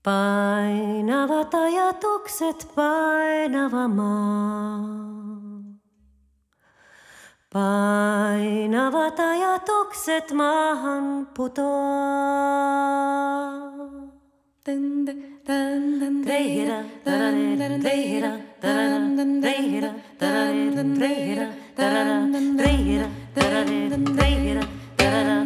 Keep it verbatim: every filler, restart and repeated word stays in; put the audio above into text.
Painavat ajatukset painava maa. Painavat ajatukset maahan putoaa. Reihira, taranen, reihira, taranen, reihira, taranen, reihira, taranen, reihira, taranen, reihira, taranen.